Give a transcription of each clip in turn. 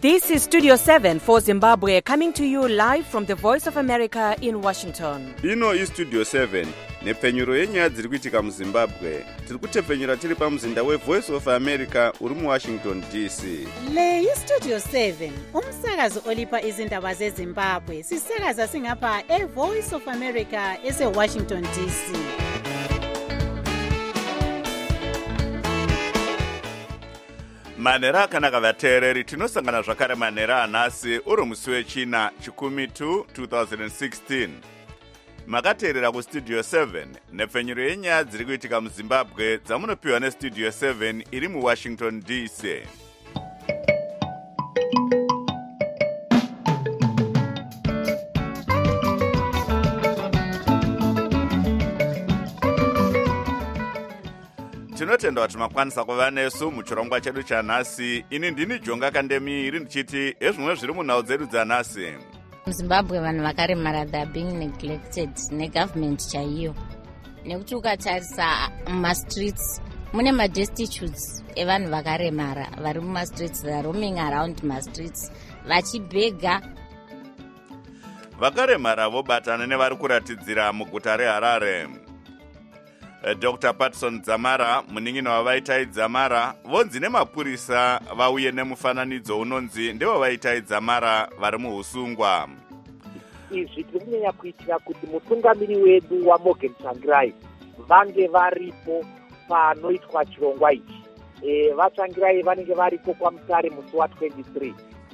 This is Studio 7 for Zimbabwe, coming to you live from the Voice of America in Washington. Ino is Studio 7, nepfenyuro yenyaya dziri kuitika muZimbabwe. Tiri kutepfenyura tiri pamuzinda weVoice of America uri muWashington DC. Le iStudio 7, umsakazo olipa izindaba zeZimbabwe. Sisakaza singapha eVoice of America eseWashington DC. Manera akanaka vateereri, tinosangana zvakare manera anhasi uri musi wechina 2016. Makateerera kuStudio 7 nepfenyuro yenyaya dziri kuitika muZimbabwe dzamunopiwa neStudio 7 iri muWashington DC. Tinotenda kuti makwanisa kuva nesu muchirongwa chedu chanhasi. Ini ndini Jonga Kandemi ndichiti ezvimwe zviri munhau dzedu dzanhasi. MuZimbabwe vanhu vakaremara they are being neglected negovernment chaiyo. Nekuti ukatarisa mumastreets mune madestitutes evanhu vakaremara vari mumastreets, they are roaming around mastreets vachibhega. Vakaremara vobatana nevari kuratidzira muguta reHarare. Dr. Patson Dzamara, munin'ina wavaitai Dzamara, vonzi nemapurisa vauye nemufananidzo unonzi ndevavaitai Dzamara vari muhusungwa. Izvi tiri kunyanya kuitira kuti mutungamiri wedu waMorgan Tsvangirai vange varipo panoitwa chirongwa ichi. VaTsvangirai vanenge varipo kwaMutare musi wa23.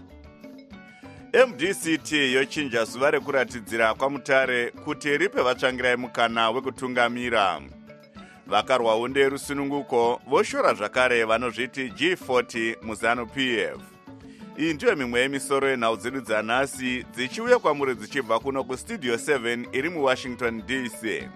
MDCT yochinja zuva rekuratidzira kwaMutare kuti ripe vaTsvangirai mukana wekutungamira. Vakarwawo nderusununguko voshora zvakare vanozviti G40 muZANU-PF. Iyi ndiyo mimwe yemisoro yenhau dzedu dzanhasi dzichiuya kwamuri dzichibva kuno kuStudio 7 iri muWashington DC.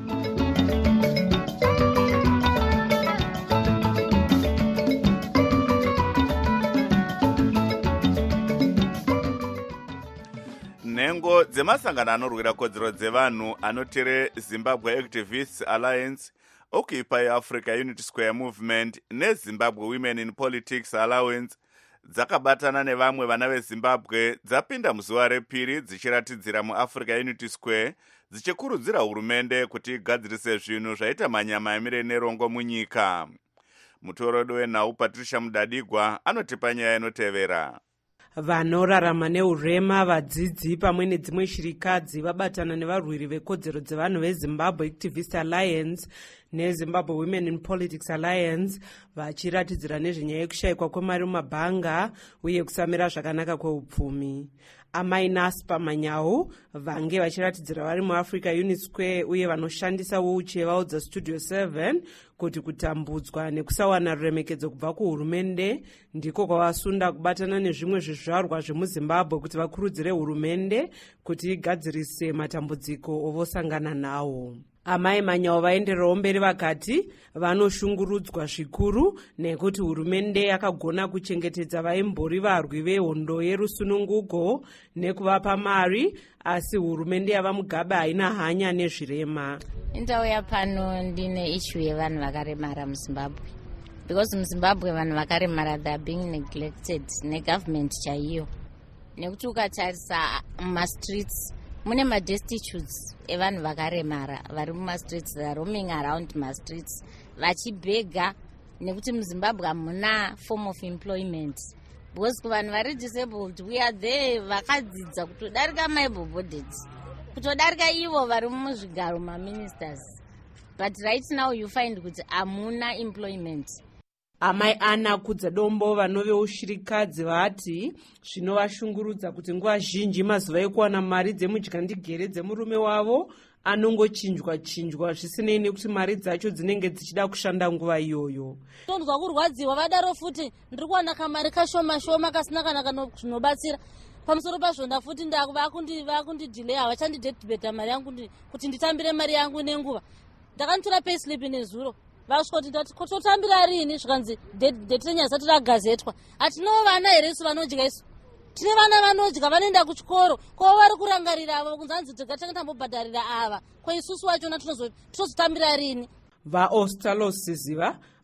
Nhengo dzemasangano anorwira kodzero dzevanhu anotere Zimbabwe Activists Alliance, Occupy Africa Unity Square Movement neZimbabwe Women in Politics Alliance dzakabatana nevamwe vana veZimbabwe dzapinda muzuva repiri dzichiratidzira muAfrica Unity Square dzichikurudzira hurumende kuti igadzirise zvinhu zvaita manyama emire nerongo munyika. Mutorodo wenhau Patricia Mudadigwa anotipa nyaya inotevera. Vanorarama neurema, vadzidzi pamwe nedzimwe shirikadzi vabatana nevarwiri vekodzero dzevanhu veZimbabwe Activist Alliance neZimbabwe Women in Politics Alliance vachiratidzira nezvenyaya yekushayikwa kwemari mumabhanga uye kusamira zvakanaka kweupfumi. Amai Naspa Manyau vange vachiratidzira vari muAfrica Unity Square uye vanoshandisa wheelchair vaudza Studio 7 kuti kutambudzwa nekusawana ruremekedzo kubva kuhurumende ndiko kwavasunda kubatana nezvimwe zvizvarwa zvemuZimbabwe kuti vakurudzire hurumende kuti igadzirise matambudziko ovosangana nawo. Amai Manyau vaendererawo mberi vakati vanoshungurudzwa zvikuru nekuti hurumende yakagona kuchengetedza vaimbori varwi vehondo yerusununguko nekuvapa mari, asi hurumende yava Mugabe haina hanya nezvirema. Ndauya pano ndine issue yevanhu vakaremara muZimbabwe. Because muZimbabwe vanhu vakaremara they are being neglected negovernment chaiyo. Nekuti ukatarisa mumastreets mune madestitutes evanhu vakaremara vari mumastreets, they are roaming around mastreets vachibhega, nekuti muZimbabwe hamuna form of employment. Because kuvanhu vari disabled we are there vakadzidza kutodarika maable-bodied, kutodarika ivo vari muzvigaro maministers, but right now you find kuti hamuna employment. Amai Ana Kudzadombo vanovewo shirikadzi vati zvinovashungurudza kuti nguva zhinji mazuva ekuwana mari dzemudyandegere dzemurume wavo anongochinjwa zvisinei nekuti mari dzacho dzinenge dzichida kushanda nguva iyoyo. Tonzwa kurwadziwa vadaro futi ndiri kuwana kamari kashoma shoma kasina kana zvinobatsira. Pamusoro pazvo ndafuti vakundidhilei havachandidedibheta mari yangu kuti nditambire mari yangu nenguva. Ndakantora payslip nezuro vasvoti ndati kutotambira rini zvikanzi date renyaya zati ragazetwa. Hatinowo vana here isu vanodya isu. Tine vana vanodya vanoenda kuchikoro ko vari kurangarira ava kunzanzi tigatanga tambobhadharira ava ko isusu wachona tinozotambira rini. VaOstalos Ziva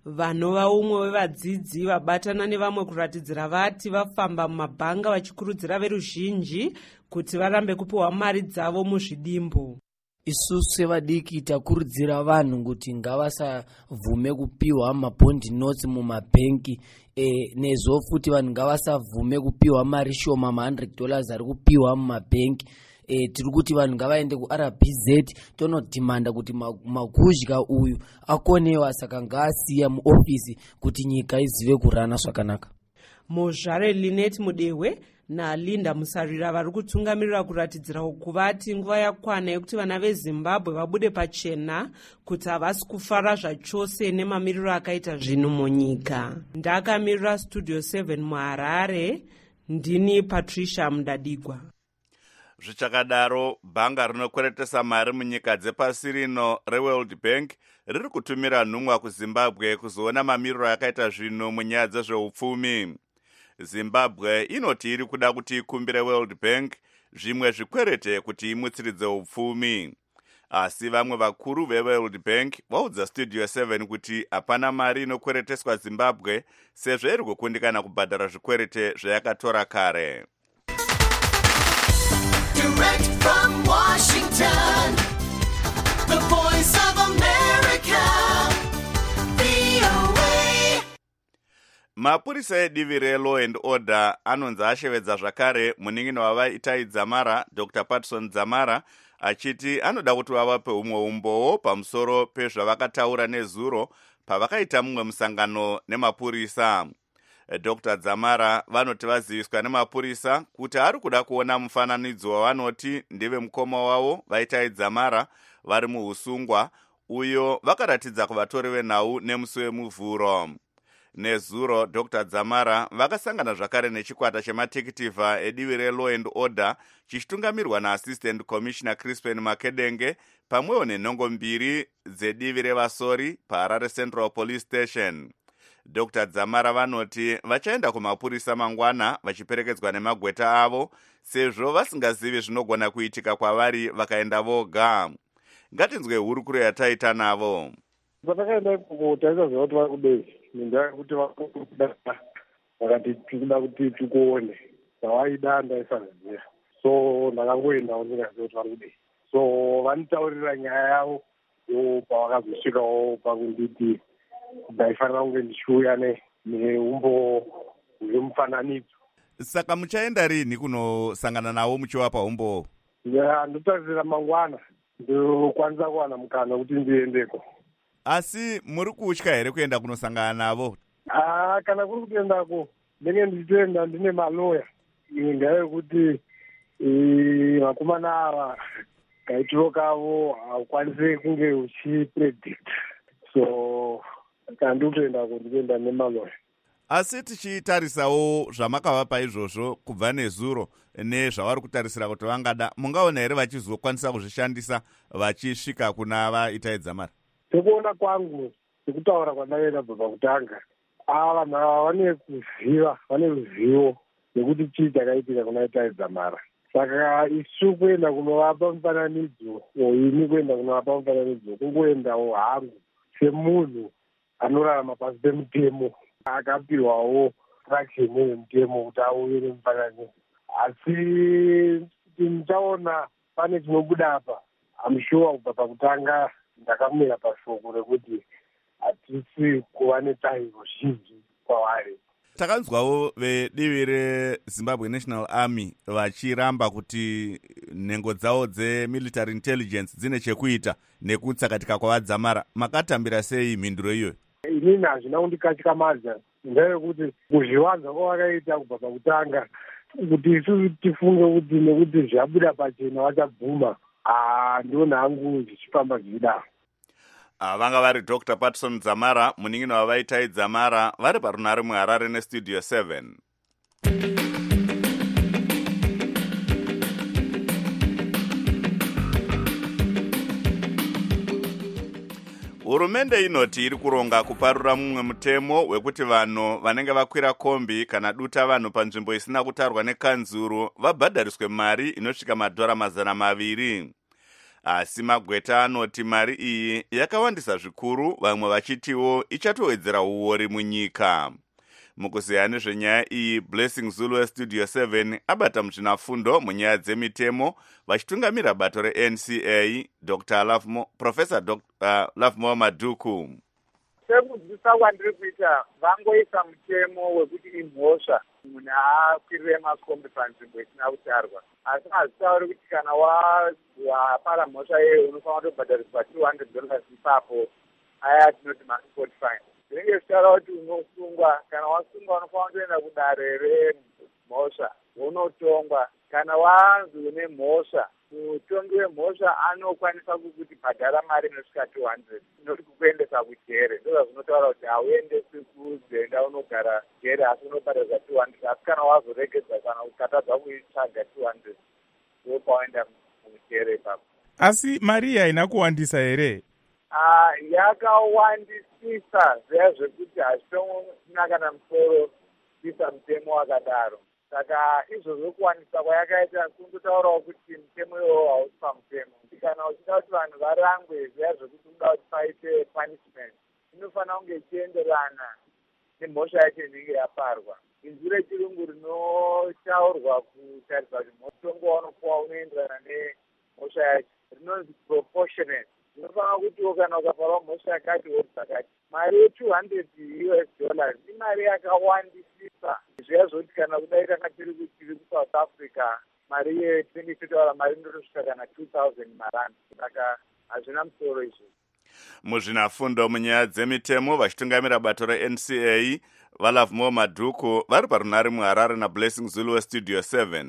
vanova umwe wevadzidzi vabatana nevamwe kuratidzira vati vafamba mumabhanga vachikurudzira veruzhinji kuti varambe kupiwa mari dzavo muzvidimbu. Isusu sevadiki takurudzira vanhu kuti ngavasavhume kupiwa mabhondi notes mumabhenki, nezvo futi vanhu ngavasavume kupiwa mari shoma $100 ari kupiwa mumabhenki. Tiri kuti vanhu ngavaende kuRBZ tonodhimanda kuti maguzhya uyu akonewa, saka ngaasiya muofisi kuti nyika izive kurana zvakanaka. Muzvare Linet Mudehwe naLinda Musarira vari kutungamirira kuratidzira kuvati nguva yakwana yekuti vana veZimbabwe vabude pachena kuti havasi kufara zvachose nemamiriro akaita zvinhu munyika. Ndakamirira Studio 7 muHarare, ndini Patricia Mudadigwa. Zvichakadaro, bhanga rinokweretesa mari munyika dzepasi rino reWorld Bank riri kutumira nhumwa kuZimbabwe kuzoona mamiriro akaita zvinhu munyaya dzezveupfumi. Zimbabwe inoti iri kuda kuti ikumbire World Bank zvimwe zvikwerete kuti imutsiridze upfumi. Asi vamwe vakuru veWorld Bank vaudza Studio 7 kuti hapana mari inokwereteswa Zimbabwe sezvo iri kukundikana kubhadhara zvikwerete zvayakatora kare. Direct from Washington, the voice of America, VOA. Mapurisa edivi reLaw and Order anonzi ashevedza zvakare munin'ina wavaItai Dzamara, Dr. Patson Dzamara, achiti anoda kuti vavape umwe umbowo pamusoro pezvavakataura nezuro pavakaita mumwe musangano nemapurisa. Dr. Dzamara vanoti vaziviswa nemapurisa kuti ari kuda kuona mufananidzo wavanoti ndive mukoma wavo vaItai Dzamara vari muusungwa, uyo vakaratidza kuvatori venhau nemusi wemuvhuro. Nezuro, Dr. Dzamara vakasangana zvakare nechikwata chematekitivha edivi reLaw and Order chichitungamirwa naAssistant Commissioner Crispin Makedenge pamwewo nenhongo mbiri dzedivi revasori paHarare Central Police Station. Dr. Dzamara vanoti vachaenda kumapurisa mangwana vachiperekedzwa nemagweta avo sezvo vasingazivi zvinogona kuitika kwavari vakaenda voga. Ngatinzwe hurukuro yataita navo. Patakaenda ikoko taisaziva kuti vari kudei, ngendaa yekuti vakati tikuda kuti tikuone, zvavaida ndaisaziva, so ndakangoendawo ndingaziva kuti vari kudei. So vanitaurira nyaya yavo pavakazosvikawo pakunditi ndaifanira kunge ndichiuya neumbo hwemufananidzo. Saka muchaenda rini kunosangana navo muchivapa umbo? Ndotarisira mangwana ndokwanisa kuwana mukana kuti ndiendeko. Asi muri kutya here kuenda kunosangana navo? Kana kuri kutoendako ndenge ndichitoenda ndine maloya, ngendaa yekuti vakomana ava kaitiro kavo haukwanisi kunge uchipredict, so kandi kutoendako ndikuenda nemaloya. Asi tichitarisawo zvamakavapa izvozvo kubva nezuro nezvavari kutarisira kuti vangada, mungaona here vachizokwanisa kuzvishandisa vachisvika kuna vaItai Dzamara? Sekuona kwangu, sekutaura kwandakaita bva kutanga, vanhu ava vane ruzivo nekuti chii chakaitika kuna Itai Dzamara. Saka isu kuenda kunovapa mufananidzo, ini kuenda kunovapa mufananidzo, kungoendawo hangu semunhu anorarama pasi pemutemo, akapiwawo raksheni yemutemo kuti auye nemufananidzo. Asi tichaona pane chinobuda apa, amushuwa kubva pakutanga ndakamira pashoko rekuti hatisi kuva netariro zhinji kwavari. Takanzwawo vedivi reZimbabwe National Army vachiramba kuti nhengo dzavo dzemilitary intelligence dzine chekuita nekutsakatika kwavaDzamara. Makatambira sei mhinduro iyoyo? Inini hazvina kundikatyamadza, ngendaa yekuti kuzviwanza kwavakaita kubva pakutanga kuti isusu tifunge kuti nekuti zvabuda pachena vachabvuma, ndiona hangu zvichifamba zvidaro. Vanga vari Dr. Patson Dzamara, munin'ina wavaItai Dzamara, vari parunhare muHarare neStudio 7. Hurumende inoti iri kuronga kuparura mumwe mutemo wekuti vanhu vanenge vakwira kombi kana duta vanhu panzvimbo isina kutarwa nekanzuru vabhadhariswe mari inosvika $200. asi magweta anoti mari iyi yakawandisa zvikuru, vamwe vachitiwo ichatowedzera uori munyika. Mukuziya nezvenyaya iyi, Blessing Zulu weStudio 7 abata muzvinafundo munyaya dzemitemo vachitungamira bato reNCA Professor Lovemore Madhuku. Sekudzidzisa kwandiri kuita vangoisa mutemo wekuti imhosva munhu akwirire makombi panzvimbo isina kutarwa, asi hazitauri kuti kana wapara mhosva iyeyo unofanira kutobhadhariswa $200 ipapo, aya tinoti ma-sport fine. Zvinenge zvichitaura kuti unosungwa, kana wasungwa unofanira kutoenda kudare remhosva unotongwa. Kana wanzi une mhosva, mutongi wemhosva anokwanisa kukuti bhadhara mari inosvika $200, inoti kukuendesa kujere. Ndizvo zvinotaura kuti hauendesi kuzenda unogara jere, asi unobhadharwa $200. Asi kana wazoregedza kana ukatadza kuitsvaga $200, ndopaoenda mujere ipapo. Asi mari haina kuwandisa here? Yakawandisisa zviya zvekuti hazvitonaka kana musoro kuisa mutemo wakadaro. Saka izvozvo kuwandisa kwayakaita kungotaurawo kuti mutemo iwowo hausi pamutemo. Kana uchida kuti vanhu varangwe zviya zvekuti unoda kuti paite punishment, inofanira kunge ichienderana nemhosva yacho inenge yaparwa. Inzwi rechirungu rinotaurwa kutarisa kuti mutongo waunopuwa unoenderana nemhosva yacho rinonzi proportionate. Unofanira kutiwo kana ukaparwa mhosva yakati dzakati, mari $200 imari yakawandisisa. Zviya zvoti kana kudai kana tiri kuSouth Africa, mari ye20 mari inotosvika kana 2,000 marandi. Saka hazvina musoro izvo. Muzvinafundo munyaya dzemitemo vachitungamira bato reNCA vaLovemore Madhuku vari parunhare muHarare naBlessing Zulu weStudio 7.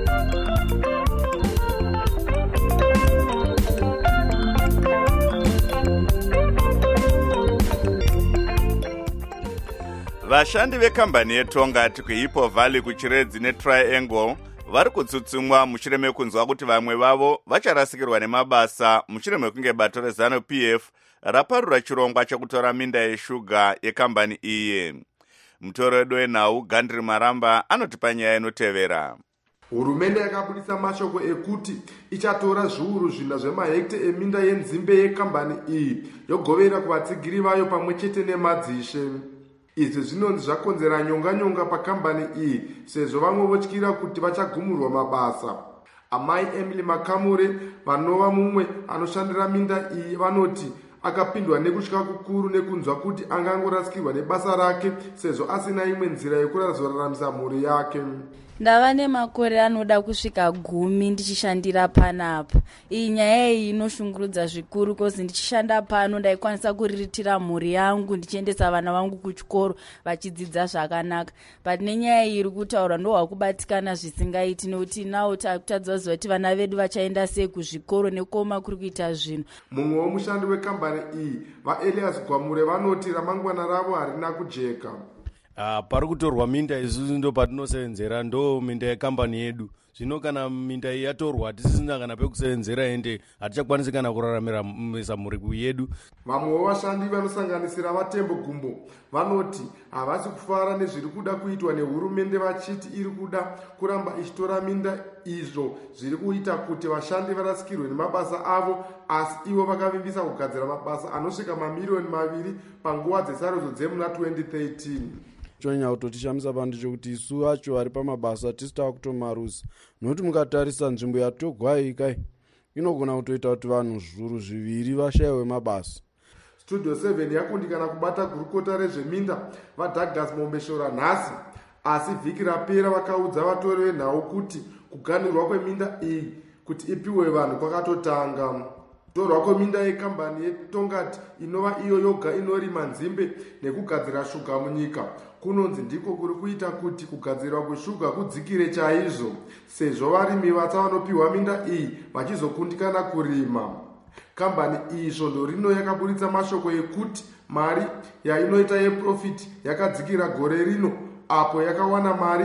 Vashandi vekambani yeTongati kuHippo Valley kuChiredzi neTriangle vari kutsutsumwa mushure mekunzwa kuti vamwe vavo vacharasikirwa nemabasa mushure mekunge bato reZANU-PF raparura chirongwa chekutora minda yeshuga yekambani iyi. Mutoro wedu wenhau Gandri Maramba anotipa nyaya inotevera. Hurumende yakabudisa mashoko ekuti ichatora zviuru zvina zvemahekta eminda yenzimbe yekambani iyi yogovera kuvatsigiri vayo pamwe chete nemadzishe. Izvi zvinonzi zvakonzera nyonga pakambani iyi sezvo vamwe votyira kuti vachagumurwa mabasa. Amai Emily Makamure vanova mumwe anoshandira minda iyi vanoti akapindwa nekutya kukuru nekunzwa kuti angangorasikirwa nebasa rake sezvo asina imwe nzira yekuraramisa mhuri yake. Ndava nemakore anoda kusvika 10 ndichishandira panapa. Iyi nyaya iyi inoshungurudza zvikuru kozi ndichishanda pano ndaikwanisa kuriritira mhuri yangu ndichiendesa vana vangu kuchikoro vachidzidza zvakanaka. But nenyaya iyi iri kutaura ndohwakubatikana zvisingaiti nekuti nawo takutadza kuti vana vedu vachaenda sei kuzvikoro nekoma kuri kuita zvinhu. Mumwe womushandi wekambani iyi vaElias Gwamure vanoti ramangwana ravo harina kujeka. Pari kutorwa minda isusu ndo patinosevenzera, ndo minda yekambani yedu. Zvino kana minda iyi yatorwa hatisisina kana pekusevenzera ende hatichakwanisi kana kuraramira mhuri yedu. Vamwe vashandi vanosanganisira vaTembo Gumbo vanoti havasi kufara nezviri kuda kuitwa nehurumende vachiti iri kuda kuramba ichitora minda izvo zviri kuita kuti vashandi varasikirwe nemabasa avo, asi ivo vakavimbisa kugadzira mabasa anosvika mamiliyoni 2 panguva dzesarudzo dzemuna 2013. chonyanya kutotishamisa pano ndechekuti isu acho vari pamabasa tisitava kutomarusa, nokuti mukatarisa nzvimbo yatogwaikai inogona kutoita kuti vanhu zviuru 2 vashayiwe mabasa. Studio 7 yakundikana kubata gurukota rezveminda vaDouglas Mombeshora nhasi, asi vhiki rapera vakaudza vatori venhau kuti kuganirwa kweminda iyi kuti ipiwe vanhu kwakatotanga. Kutorwa kweminda yekambani yeTongati inova iyo yoga inorima nzimbe nekugadzira shuga munyika kunonzi ndiko kuri kuita kuti kugadzirwa kweshuga kudzikire chaizvo, sezvo varimi vatsa vanopiwa minda iyi vachizokundikana kurima. Kambani iyi svondo rino yakaburitsa mashoko ekuti mari yainoita yeprofiti yakadzikira gore rino, apo yakawana mari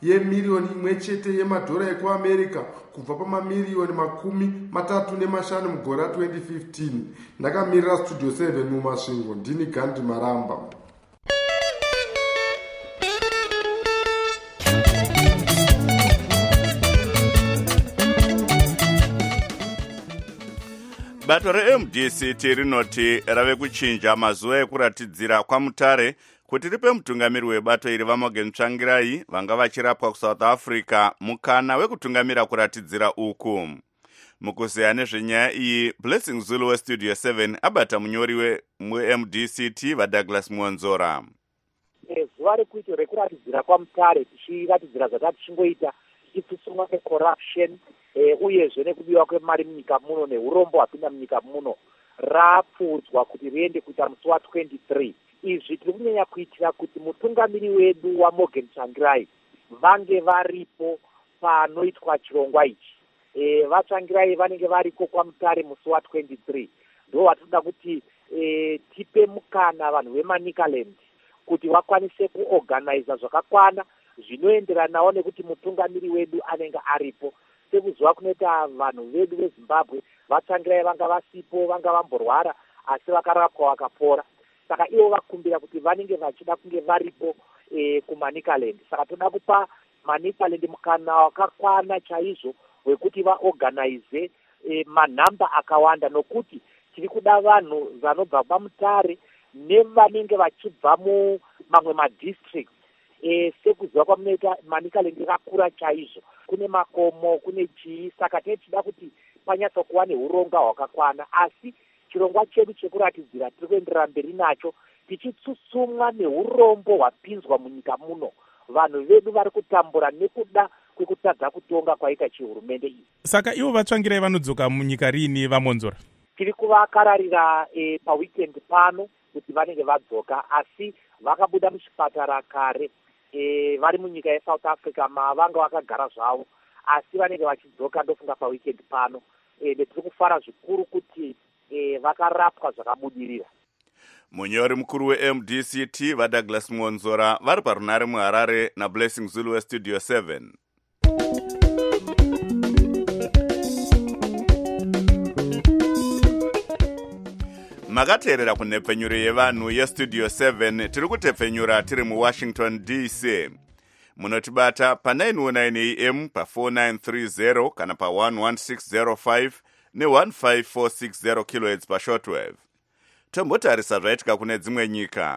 ye1 miliyoni yemadhora ekuAmerica kubva pamamiliyoni 35 mugore ra2015. Ndakamirira Studio 7 mumasvingo, ndini Gandhi Maramba. bato reMDCT rinoti rave kuchinja mazuva ekuratidzira kwamutare kuti ripe mutungamiri webato iri vaMorgan Tsvangirai vanga vachirapwa kuSouth Africa mukana wekutungamira kuratidzira uku. Mukuzeya nezvenyaya iyi, Blessing Zulu weStudio 7 abata munyori weMDCT vaDouglas Muonzora. Zuva rekuita rekuratidzira kwamutare tichiratidzira zvatati tichingoita tichitsutsumwa necorruption uyezve nekubiwa kwemari munyika muno neurombo hwapinda munyika muno rapfuudzwa kuti riende kuita musi wa23. Izvi tiri kunyanya kuitira kuti mutungamiri wedu waMorgan Tsvangirai vange varipo panoitwa chirongwa ichi. VaTsvangirai vanenge variko kwamutare musi wa23. Ndo watinoda kuti tipe mukana vanhu veManicaland kuti vakwanise kuorganiza zvakakwana zvinoenderanawo nekuti mutungamiri wedu anenge aripo. Sekuzuva kunoita vanhu vedu veZimbabwe VaTsvangirai vanga vasipo, vanga vamborwara asi vakarapwa vakapora. Saka ivo vakumbira kuti vanenge vachida kunge varipo kuManicaland. Saka toda kupa Manicaland mukana wakakwana chaizvo wekuti vaorganize manhamba akawanda, nokuti tiri kuda vanhu vanobva pamutare nevanenge vachibva mumamwe madistricts. Sekuziva kwamunoita Manicaland yakakura chaizvo, kune makomo, kune chii. Saka tichida kuti panyatsa kuva neuronga hwakakwana, asi chirongwa chedu chekuratidzira tiri kuenderera mberi nacho tichitsutsumwa neurombo hwapinzwa munyika muno. Vanhu vedu vari kutambura nekuda kwekutadza kutonga kwaita chihurumende iyi. Saka ivo vaTsvangirai vanodzoka munyika rini vaMonzora? Tiri kuvakararira paweekend pano kuti vanenge vadzoka, asi vakabuda muchipatara kare. Vari munyika yeSouth Africa vanga vakagara zvavo, asi vanenge vachidzoka ndofunga paweekend pano. Tiri kufara zvikuru kuti vakarapwa zvakabudirira. Munyori mukuru weMDCT vaDouglas Muonzora vari parunare muHarare naBlessing Zulu weStudio 7. Makateerera kunhepfenyuro yevanhu yeStudio 7. Tiri kutepfenyura tiri muWashington DC. Munotibata pa919 AM pa4930 kana pa11605 ne15460 kHz pashortwave. Tombotarisa zvaitika kune dzimwe nyika.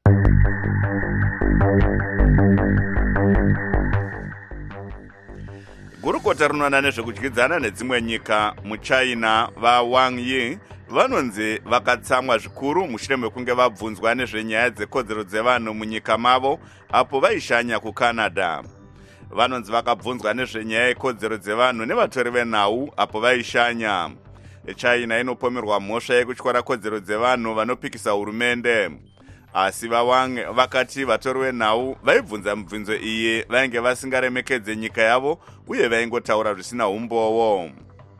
Gurukota rinoona nezvekudyidzana nedzimwe nyika muChina vaWang Yi vanonzi vakatsamwa zvikuru mushure mekunge vabvunzwa nezvenyaya dzekodzero dzevanhu munyika mavo apo vaishanya kuCanada. Vanonzi vakabvunzwa nezvenyaya yekodzero dzevanhu nevatori venhau apo vaishanya. China inopomerwa mhosva yekutyora kodzero dzevanhu vanopikisa hurumende. Asi vaWang vakati vatori venhau vaibvunza mibvunzo iyi vainge vasingaremekedze nyika yavo uye vaingotaura zvisina umbowo.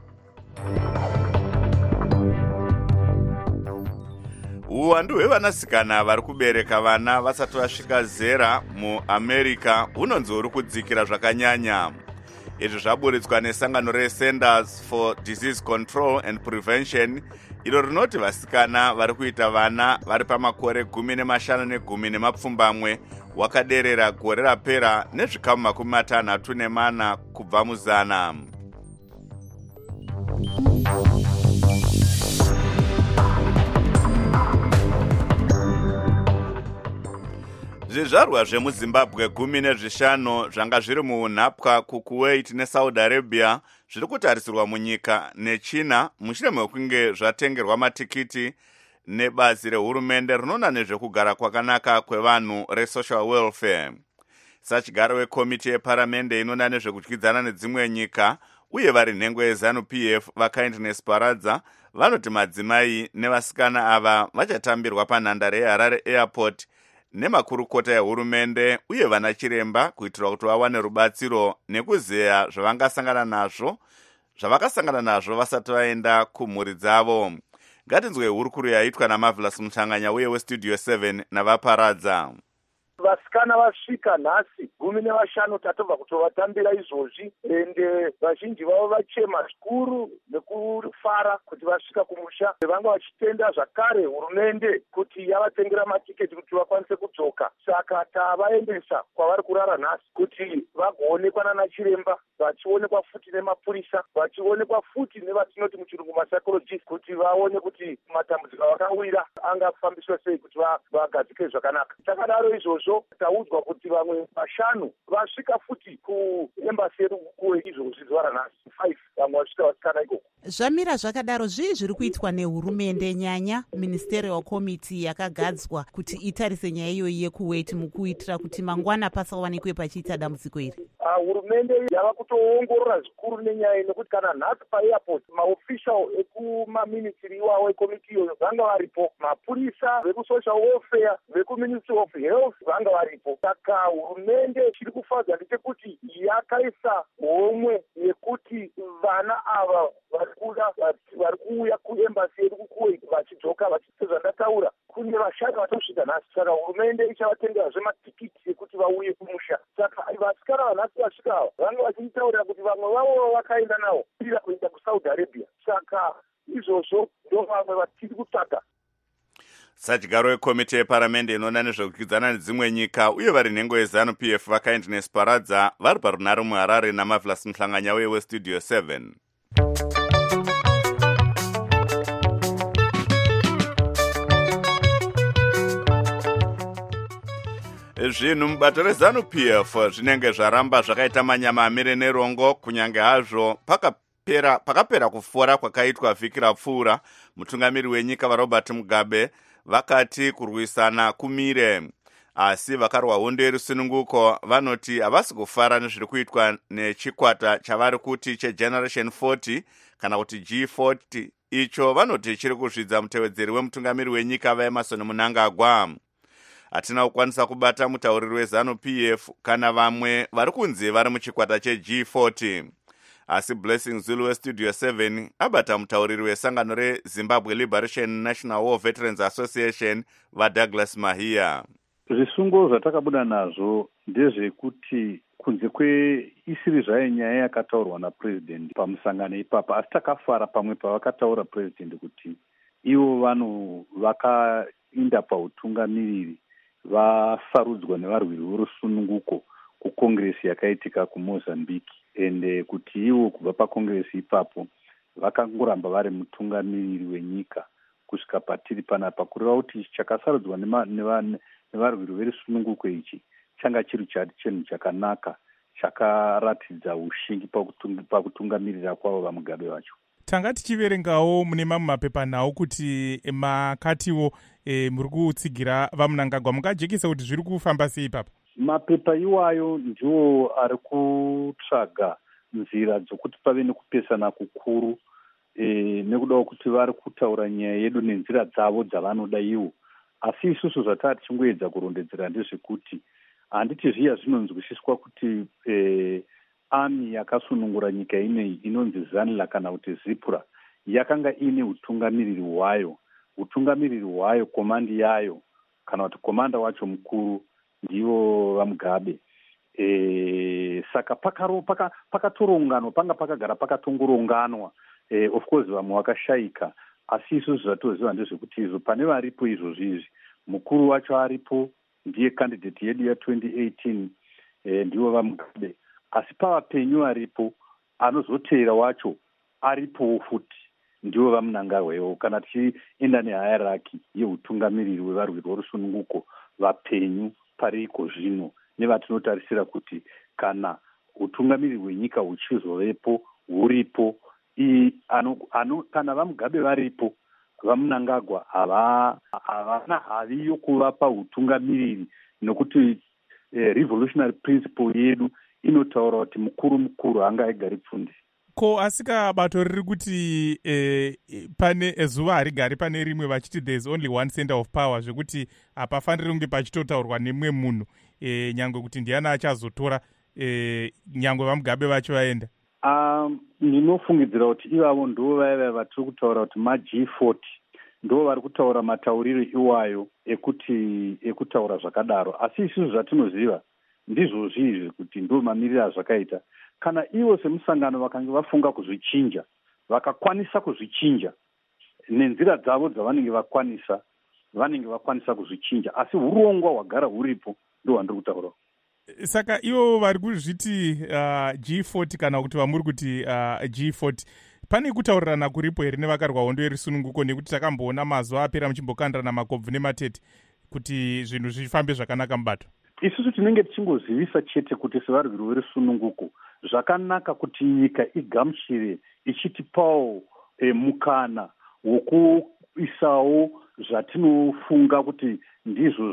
Uwandu hwevanasikana vari kubereka vana vasati vasvika zera muAmerica hunonzi huri kudzikira zvakanyanya. Izvi zvaburitswa nesangano reCenters for Disease Control and Prevention, iro rinoti vasikana vari kuita vana vari pamakore 15 ne10 wakaderera gore rapera nezvikamu 64 kubva muzana. Zvizvarwa zvemuZimbabwe 15 zvanga zviri muunhapwa kuKuwait neSaudi Arabia zviri kutarisirwa munyika neChina mushure mekunge zvatengerwa matikiti nebazi rehurumende rinoona nezvekugara kwakanaka kwevanhu reSocial Welfare. Sachigaro wekomiti yeparamende inoona nezvekudyidzana nedzimwe nyika uye vari nhengo yeZANU-PF vaKindness Paradza vanoti madzimai nevasikana ava vachatambirwa panhandare yeHarare Airport nemakurukota ehurumende uye vana chiremba kuitira kuti vawane rubatsiro nekuzeya zvavakasangana nazvo vasati vaenda kumhuri dzavo. Ngatinzwe hurukuru yaitwa naMarvelous Mutanganya uye weStudio 7 navaParadza. vasikana vasvika nhasi 15 tatobva kutovatambira izvozvi, ende vazhinji vavo vachema zvikuru nekufara kuti vasvika kumusha. Vanga vachitenda zvakare hurumende kuti yavatengera matiketi kuti vakwanise kudzoka, saka tavaendesa kwavari kurara nhasi kuti vagoonekwa nana chiremba, vachionekwa futi nemapurisa, vachionekwa futi nevatinoti muchirungu masaikologist, kuti vaone kuti matambudziko avakawira angafambiswa sei kuti vagadzike zvakanaka. Takadaro izvozvo taudzwa kuti vamwe 5 vasvika futi kuembasi yedu kuwe izvozvi zuva ranhasi 5 vamwe vasvika vasikana ikoko. Zvamira zvakadaro, zvii zviri kuitwa nehurumende, nyanya ministerial committee yakagadzwa kuti itarise nyaya iyoyi yekuweti mukuitira kuti mangwana pasawanikwe pachiita dambudziko iri? Hurumende yava kutoongorora zvikuru nenyaya nekuti kana nhasi paairport maofficial ekumaministry iwawo ekomiti iyoyo vanga varipo, mapurisa vekusocial welfare vekuministry of health vanga varipo. Saka hurumende chiri kufadza ndechekuti yakaisa homwe yekuti vana ava vari kuuya kuembasi yedu kukuwait vachidzoka vachizvandataura kune vashanu vatosvika nhasi. Saka hurumende ichavatengerazve matikiti ekuti vauye kumusha. Saka vasikana vanhasi vasvika ava vanga vachitaurira kuti vamwe vavo vakaenda navo ira kuenda kusaudi arabia. Saka izvozvo ndo vamwe vatiri kutsvaga. Sadyaro wekomiti yeparamende inoona nezvekukwidzana nedzimwe nyika uye vari nhengo yeZANU-PF vakaindi nesiparadza vari parunare muHarare naMavlas Mhlanganya weStudio 7. Zvinhu mubato reZANU-PF zvinenge zvaramba zvakaita manyama amire nerongo, kunyange hazvo pakapera kufora kwakaitwa vhiki rapfuura. Mutungamiri wenyika vaRobert Mugabe vakati kurwisana kumire, asi vakarwa hondo yerusununguko vanoti havasi kufara nezviri kuitwa nechikwata chavari kuti cheGeneration 40 kana kuti G40. Icho vanoti chiri kuzvidza mutevedzeri wemutungamiri wenyika vaEmerson Mnangagwa. Hatina kukwanisa kubata mutauriri weZANU-PF kana vamwe vari kunzi vari muchikwata cheG40, asi Blessing Zulu weStudio 7 abata mutauriri wesangano reZimbabwe Liberation National War Veterans Association vaDouglas Mahia. Zvisungo zvatakabuda nazvo ndezvekuti kunze kweisiri zvayo nyaya yakataurwa napresident pamusangano ipapa, asi takafara pamwe pavakataura president kuti ivo vanhu vakainda pautungamiriri vasarudzwa nevarwiri vorusununguko kukongresi yakaitika kuMozambique, ende kuti ivo kubva pakongresi ipapo vakangoramba vari mutungamiriri wenyika kusvika patiri panapa, kureva kuti chakasarudzwa nevarwiri verusununguko ichi changa chiri chinhu chakanaka chakaratidza ushingi pakutungamirira kwavo vaMugabe vacho. Tanga tichiverengawo mune mamwe mapepanhau kuti makatiwo muri kutsigira vaMnangagwa, mungajekisa kuti zviri kufamba sei papa? Mapepa iwayo ndiwo ari kutsvaga nzira dzokuti pave nekupesana kukuru nekudawo kuti vari kutaura nyaya yedu nenzira dzavo dzavanoda ivo. Asi isusu zvataa tichingoedza kurondedzera ndezvekuti handiti zviya zvinonzwisiswa kuti ami yakasunungura nyika ineyi inonzi ZANLA kana kuti ZIPRA yakanga ine utungamiriri hwayo komandi yayo kana kuti komanda wacho mukuru ndivo vaMugabe. Saka pakatoronganwa, panga pakagara pakatongoronganwa. Of course vamwe vakashayika, asi isusu zvatoziva ndezvekuti izvo pane varipo izvozvizvi. Mukuru wacho aripo, ndiye candidate yedu ya2018, ndivo vaMugabe. Asi pavapenyu aripo, anozoteera wacho aripowo futi, ndivo vaMnangagwa. Kana tichienda nehierarchy yeutungamiriri wevarwiri vorusununguko, vapenyu pariko zvino nevatinotarisira kuti kana utungamiriri hwenyika huchizovepo huripo, kana vaMugabe varipo, vaMnangagwa havana havi yokuvapa utungamiriri, nokuti revolutionary principle yedu inotaura kuti mukuru hanga aigari pfundi. Ko asika bato riri kuti pane zuva harigari pane rimwe vachiti there is only one center of power, zvekuti hapafaniri kunge pachitotaurwa nemumwe munhu nyangwe kuti ndiani achazotora nyangwe vaMugabe vacho vaenda. Ndinofungidzira kuti ivavo ndo vaiva vatiri kutaura kuti maG40 ndo vari kutaura matauriro iwayo ekutaura zvakadaro. Asi isusu zvatinoziva ndizvozvizvi kuti ndo mamiriro azvakaita. Kana ivo semusangano vakanga vafunga kuzvichinja, vakakwanisa kuzvichinja nenzira dzavo dzavanenge vakwanisa, vanenge vakwanisa kuzvichinja, asi urongwa hwagara huripo ndo hwandiri kutaurawo. Saka ivo vari kuzviti G40 kana kuti vamuri kuti G40, pane kutaurirana kuripo here nevakarwa hondo yerisununguko, nekuti takamboona mazuva apera muchimbokandirana makobvu nematete kuti zvinhu zvifambe zvakanaka mubato? Isusu tinenge tichingozivisa chete kuti sevarwiri verisununguko zvakanaka kuti nyika igamuchire ichitipawo mukana wokuisawo zvatinofunga kuti ndizvo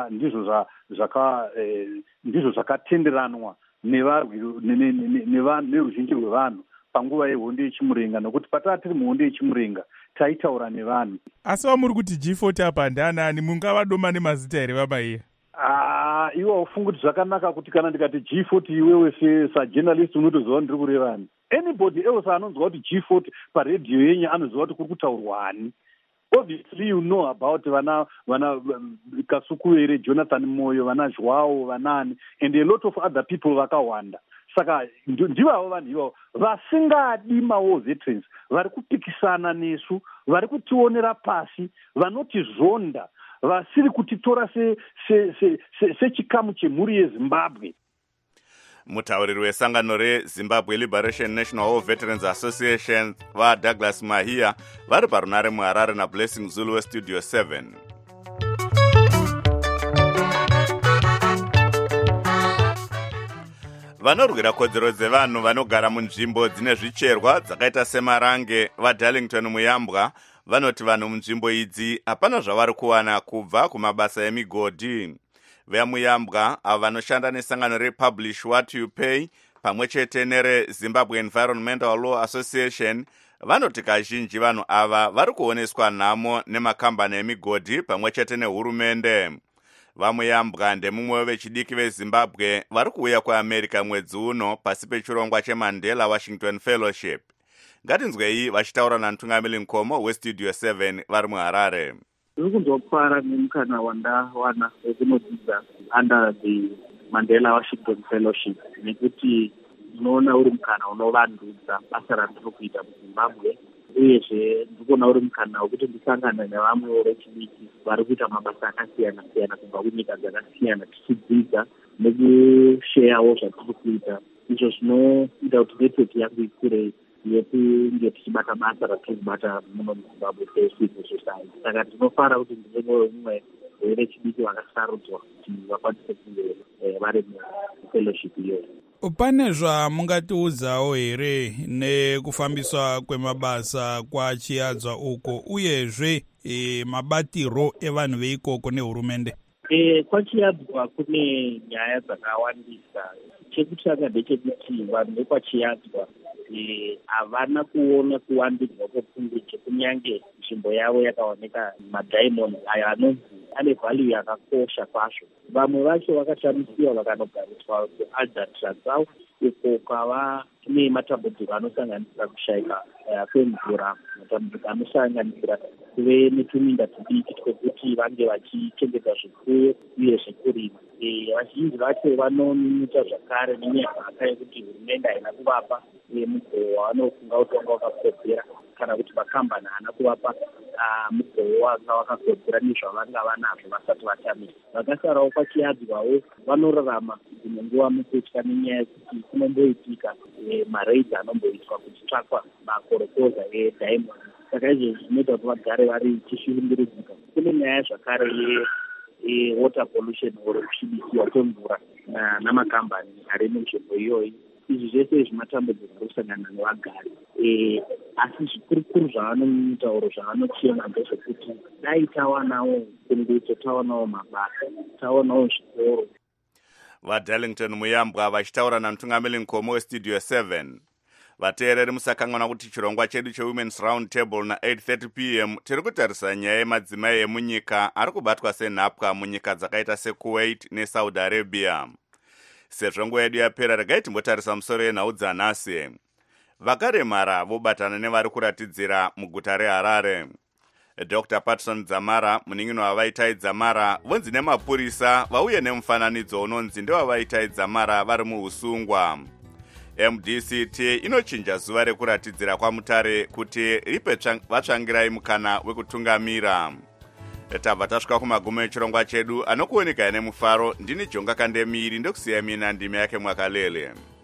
zvakatenderanwa neruzhinji rwevanhu panguva yehondo yechimurenga, nokuti pataa tiri muhondo yechimurenga taitaura nevanhu. Asi vamuri kuti G40 apa ndanani, mungavadoma nemazita here vamaiye? Iwo ufunga kuti zvakanaka kuti kana ndikati G40 iwewe sajournalist unotoziva ndiri kurevani. Anybody else anonzwa kuti G40 paredhiyo yenyu anoziva kuti kuri kutaurwani. Obviously you know about vana Kasukuwere, Jonathan Moyo, vana Joao, vanani, and a lot of other people vakawanda. Saka ndivavo vanhu ivavo vasingadi mawo veterans, vari kupikisana nesu, vari kutionera pasi, vanotizvonda, vasiri kutitora sechikamu chemhuri yeZimbabwe. Mutauriri wesangano reZimbabwe Liberation National War Veterans Association vaDouglas Mahia vari parunare muHarare naBlessing Zulu weStudio 7. Vanorwira kodzero dzevanhu vanogara munzvimbo dzine zvicherwa dzakaita semarange vaDarlington Muyambwa vanoti vanhu munzvimbo idzi hapana zvavari kuwana kubva kumabasa emigodhi. VeMuyambwa avo vanoshanda nesangano rePublish What You Pay pamwe chete nereZimbabwe Environmental Law Association vanoti kazhinji vanhu ava vari kuoneswa nhamo nemakambani emigodhi pamwe chete nehurumende. VaMuyambwa ndemumwe vechidiki veZimbabwe vari kuuya kuAmerica mwedzi uno pasi pechirongwa cheMandela Washington Fellowship. Ngatinzwei vachitaura namutungamiri Nkomo weStudio 7 vari muHarare. Ndiri kunzwa nemukana wandawana wekunodzidza under the Mandela Washington Fellowship, nekuti unoona uri mukana unovandudza basa randiri kuita muZimbabwe, uyezve ndikuona uri mukana wekuti ndisangane nevamwewo vechidiki vari kuita mabasa akasiyana siyana kubva kunyika dzakasiyana, tichidzidza nekusheyawo zvatiri kuita, izvo zvinoita kuti network yangu ikure yekunge tichibata basa ratiri kubata muno muZimbabwe secivil society. Saka ndinofara kuti ndive umwe wevechidiki vakasarudzwa kuti vakwanise kunge vari mufellowship iyoyo. Pane zvamungatiudzawo here nekufambiswa kwemabasa kwachiadzwa uko, uyezve mabatiro evanhu veikoko nehurumende? Kwachiadzwa kune nyaya dzakawandisa. Chekutanga ndechekuti vanhu vekwachiadzwa havana kuona kuwandudzwa kwepfungwe kunyange nzvimbo yavo yakaoneka madiamond ayo anonzi ane value yakakosha kwazvo. Vamwe vacho vakashamisira vakanogariswa kuAlderton South, uko kwava nematambudziko anosanganisira kushayika kwemvura, matambudziko anosanganisira kuve netuminda tudiki twekuti vange vachichengeta zvipfuyo uye zvekurima. Vazhinji vacho vanoita zvakare nenyaya yekuti hurumende haina kuvapa mugoo wavanofunga kuti wanga wakakodzera, kana kuti makambani haana kuvapa mugoo wanga wakakodzera nezvavanga vanazvo vasati vatamira. Vakasarawo kwachiadzwawo vanorarama dzimwe nguva mukutya nenyaya yekuti kunomboitika maraidhi anomboitwa kuchitsvakwa makorokoza ediamond. Saka izvo zvinoita kuti vagare vari chishuvundurudzika. Kune nyaya zvakare water pollution or kusvibisiwa kwemvura namakambani ari munzvimbo iyoyi. Izvi zvese zvimatambudziko kusangana nevagari. Asi zvikuru zvavanotaura zvavanochema ndezvekuti dai tawanawo kungudzo, tawanawo mabasa, tawanawo zvikoro. VaDarlington Muyambwa vachitaura namutungamiri Nkomo weStudio 7. Vateereri musakanganwa kuti chirongwa chedu cheWomen's Round Table na8:30 p.m. tiri kutarisa nyaya yemadzimai emunyika ari kubatwa senhapwa munyika dzakaita seKuwait neSaudi Arabia. Sezvo nguva yedu yapera, regai timbotarisa musoro yenhau dzanhasi. Vakaremara vobatana nevari kuratidzira muguta reHarare. Dr. Patson Dzamara, munin'ino wavaitai Dzamara, vonzi nemapurisa vauye nemufananidzo unonzi ndewavaitai Dzamara vari muusungwa. MDCT inochinja zuva rekuratidzira kwaMutare kuti ripe vatsvangirai mukana wekutungamira. Tabva tasvika kumagumo echirongwa chedu anokuoneka nemufaro. Ndini Jonga Kandemiri ndokusiya mina ndimi yake Mwakalele.